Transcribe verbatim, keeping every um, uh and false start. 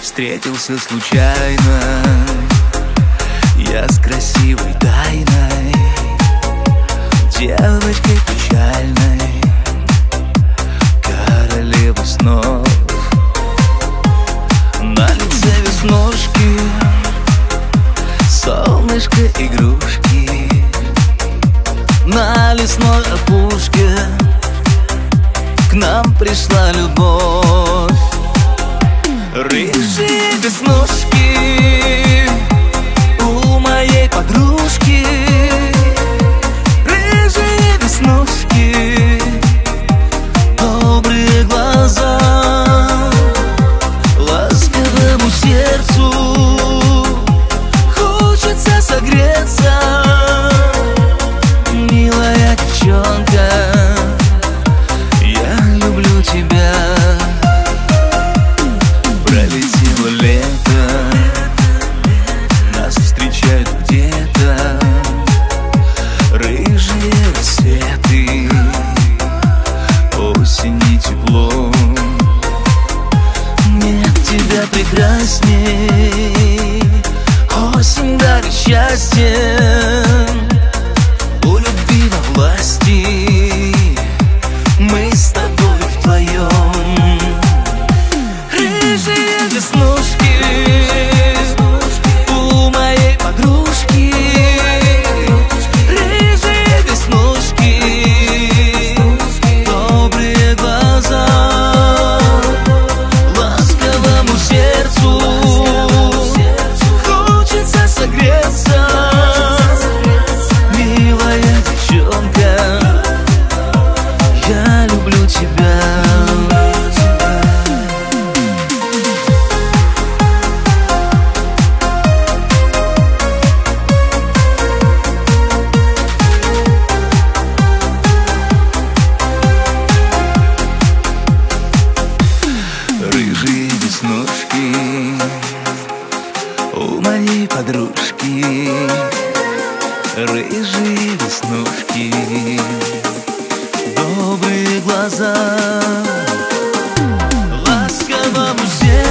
встретился случайно я с красивой тайной, девочкой печальной, королевой снов. На лице веснушки, солнышко игрушки, на лесной опушке к нам пришла любовь. Рыжие веснушки у моей подружки, рыжие веснушки, добрые глаза, ласковому сердцу хочется согреться. Милая девчонка, я люблю тебя. Пролетело лето, нас встречают где-то рыжие рассветы, осень и тепло. Нет тебя прекрасней, осень дарит счастье, у любви во власти мы с тобой вдвоем. Рыжие веснушки у моей подружки, рыжие веснушки, добрые глаза, ласковому сердцу хочется согреться. Милая девчонка, я люблю тебя. Рыжие веснушки у моей подружки, рыжие веснушки, добрые глаза, ласковому сердцу